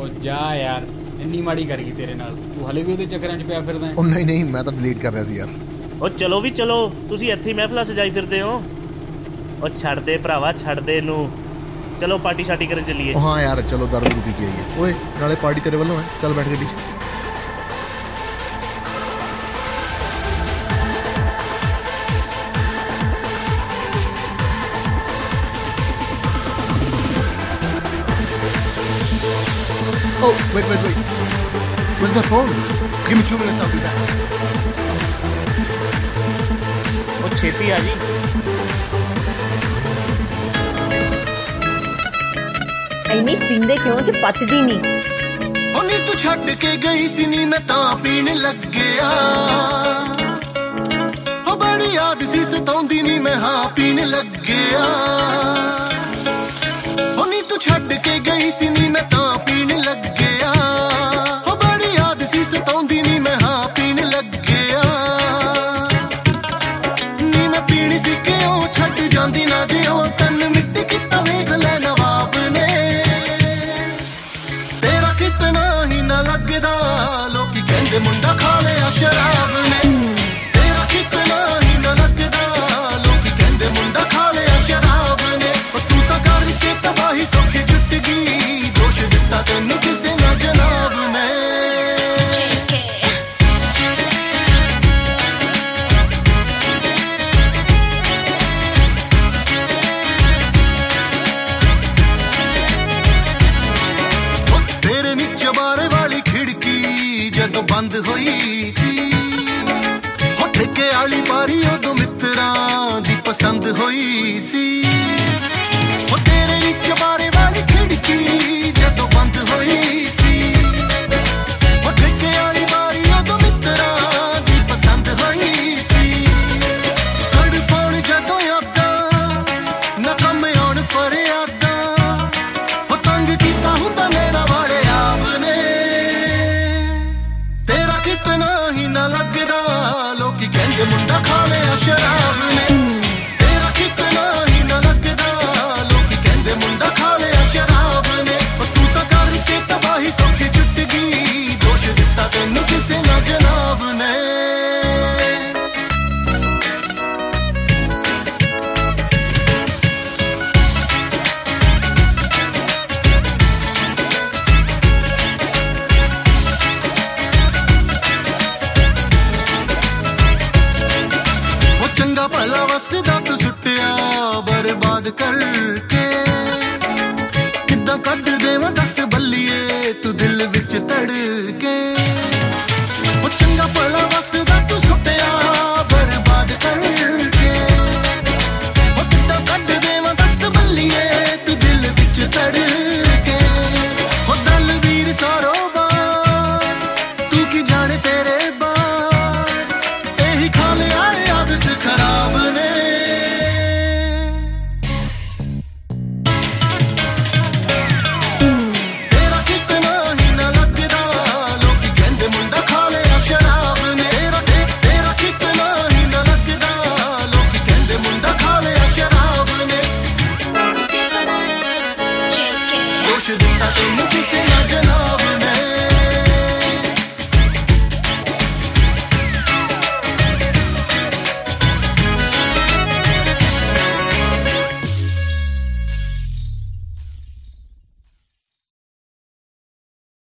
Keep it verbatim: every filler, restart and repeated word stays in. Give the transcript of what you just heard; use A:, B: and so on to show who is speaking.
A: ਉਹ ਜਾ ਯਾਰ, ਇੰਨੀ ਮਾੜੀ ਕਰ ਗਈ ਤੇਰੇ ਨਾਲ, ਤੂੰ ਹਲੇ ਵੀ ਉਹਦੇ ਚੱਕਰਾਂ 'ਚ ਪਿਆ ਫਿਰਦਾ।
B: ਉਹ ਨਹੀਂ ਨਹੀਂ, ਮੈਂ ਤਾਂ ਡਿਲੀਟ ਕਰ ਰਿਹਾ ਸੀ ਯਾਰ।
C: ਉਹ ਚਲੋ ਵੀ ਚਲੋ, ਤੁਸੀਂ ਇੱਥੇ ਹੀ ਮਹਿਫਲਾਂ ਸਜਾਈ ਫਿਰਦੇ ਹੋ। ਉਹ ਛੱਡ ਦੇ ਭਰਾਵਾ, ਛੱਡ ਦੇ ਇਹਨੂੰ, ਚਲੋ ਪਾਰਟੀ ਸ਼ਾਰਟੀ ਕਰਨ ਚੱਲੀਏ।
B: ਹਾਂ ਯਾਰ ਚਲੋ, ਦਾਰੂ ਦੂਰੂ ਪੀ ਕੇ ਆਈਏ। ਓਏ ਨਾਲੇ ਪਾਰਟੀ ਤੇਰੇ ਵੱਲੋਂ ਹੈ, ਚੱਲ ਬੈਠ ਗੱਡੀ 'ਚ। Oh, wait, wait, wait. Where's my phone? Give me two minutes, I'll be back.
C: ਉਹ ਛੇਤੀ ਆ ਜੀ।
D: ਇੰਨੀ ਪੀਂਦੇ ਕਿਉਂ ਚ ਪਚਦੀ ਨਹੀਂ?
E: ਉਹ ਨੀ ਤੂੰ ਛੱਡ ਕੇ ਗਈ ਸੀ ਨੀ ਮੈਂ ਤਾਂ ਪੀਣ ਲੱਗਿਆ। ਉਹ ਬੜੀ ਯਾਦ ਸੀ ਸਤਾਉਂਦੀ ਨੀ ਮੈਂ ਹਾਂ ਪੀਣ ਲੱਗਿਆ। ਉਹ ਨੀ ਤੂੰ ਛੱਡ ਕੇ ਗਈ ਸੀ ਨੀ ਮੈਂ ਤਾਂ ਪੀਣ ਲੱਗਿਆ। ਉਹ ਬੜੀ ਯਾਦ ਸੀ ਸਤਾਉਂਦੀ ਨੀ ਮੈਂ ਹਾਂ ਪੀਣ ਲੱਗਿਆ। ਨੀ ਮੈਂ ਪੀਣੀ ਸੀ ਕਿਉਂ ਛੱਡ ਜਾਂਦੀ ਨਾ ਜੇ ਉਹ ਤਨ ਮਿੱਟੀ ਕੀਤਾ ਵੇਖ ਲੈ ਨਵਾਬ ਨੇ। ਤੇਰਾ ਕਿਤਨਾ ਹੀ ਨਾ ਲੱਗਦਾ, ਲੋਕੀ ਕਹਿੰਦੇ ਮੁੰਡਾ ਖਾ ਲਿਆ ਸ਼ਰਾਬ ਨੇ। ਤੇਰਾ ਕਿਤਨਾ ਹੀ ਨਾ ਲੱਗਦਾ, ਲੋਕੀ ਕਹਿੰਦੇ ਮੁੰਡਾ ਖਾ ਲਿਆ ਸ਼ਰਾਬ ਨੇ। ਉਹ ਤੂੰ ਤਾਂ ਕਰਕੇ ਤਬਾਹੀ ਸੌਖੀ ਜੁੱਟ ਗਈ, ਦੋਸ਼ ਦਿੱਤਾ ਤੈਨੂੰ ਕਿਸੇ ਨਾ ਜਨਾਬ ਨੇ। ਤੇਰੇ ਨੀ ਚਬਾਰੇ ਵਾਲੀ ਖਿੜਕੀ ਜਦੋਂ ਬੰਦ ਹੋਈ ਸੀ, ਹੋ ਠੇਕੇ ਵਾਲੀ ਬਾਰੀ ਉਦੋਂ ਮਿੱਤਰਾਂ ਦੀ ਪਸੰਦ ਹੋਈ ਸੀ। ਹੋ ਤੇਰੇ ਨੀ ਚਬਾਰੇ ਵਾਲੀ ਖਿੜਕੀ ਜਦੋਂ ਬੰਦ ਹੋਈ ਸੀ, ਹੋ ਠੇਕੇ ਵਾਲੀ ਬਾਰੀ ਉਦੋਂ ਮਿੱਤਰਾਂ ਦੀ ਪਸੰਦ ਹੋਈ ਸੀ। ਤੜਫਾਉਣ ਜਦੋਂ ਯਾਦਾਂ ਨਾ ਕੰਮ ਆਉਣ ਫਰਿਆਦਾਂ, ਹੋ ਤੰਗ ਕੀਤਾ ਹੁੰਦਾ ਮੇਰਾ ਵਾਲੇ ਆਪ ਨੇ। ਤੇਰਾ ਕਿਤਨਾ ਹੀ ਨਾ ਲੱਗਦਾ, ਲੋਕੀ ਕਹਿੰਦੇ ਮੁੰਡਾ ਖਾ ਲਿਆ ਸ਼ਰਾਬ ਨੇ। ਤੇਰਾ ਕਿਤਨਾ ਹੀ ਨਾ ਲੱਗਦਾ, ਲੋਕੀ ਕਹਿੰਦੇ ਮੁੰਡਾ ਖਾ ਲਿਆ ਸ਼ਰਾਬ ਨੇ। ਉਹ ਤੂੰ ਤਾਂ ਕਰਕੇ ਤਬਾਹੀ ਸੌਖੀ ਜੁੱਟ ਗਈ, ਦੋਸ਼ ਦਿੱਤਾ ਤੈਨੂੰ ਕਿਸੇ ਨਾ ਜਨਾਬ ਨੇ। ਉਹ ਚੰਗਾ ਭਲਾ ਵਸਦਾ ਤੂੰ ਸੁੱਟਿਆ ਬਰਬਾਦ ਕਰਕੇ। ਕਿੱਦਾਂ ਕੱਢ ਦੇਵਾਂ ਦੱਸ ਬੱਲੀਏ ਤੂੰ ਦਿਲ ਵਿੱਚ ਧੜਕੇ। ਉਹ ਚੰਗਾ ਭਲਾ ਵਸਦਾ ਤੂੰ ਸੁੱਟਿਆ ਬਰਬਾਦ ਕਰਕੇ। ਉਹ ਕਿੱਦਾਂ ਕੱਢ ਦੇਵਾਂ ਦੱਸ ਬੱਲੀਏ ਤੂੰ ਦਿਲ ਵਿੱਚ ਧੜਕੇ। ਉਹ ਦਲ ਵੀਰ ਸਾਰੋਬਾਰ, ਤੂੰ ਕੀ ਜਾਣੇ ਤੇਰੇ ਬਾਰ, ਇਹੀ ਖਾ ਲਿਆ ਆਦਤ ਖਰਾਬ ਨੇ। ਤੇਰਾ ਕਿਤਨਾ ਹੀ ਨਾ ਲੱਗਦਾ, ਲੋਕੀ ਕਹਿੰਦੇ ਮੁੰਡਾ ਖਾ ਲਿਆ ਸ਼ਰਾਬ ਨੇ। ਤੇਰਾ ਤੇਰਾ ਕਿਤਨਾ ਹੀ ਨਾ ਲੱਗਦਾ, ਲੋਕੀ ਕਹਿੰਦੇ ਮੁੰਡਾ ਖਾ ਲਿਆ ਸ਼ਰਾਬ ਨੇ। ਦੋਸ਼ ਦਿੱਤਾ ਤੈਨੂੰ ਕਿਸੇ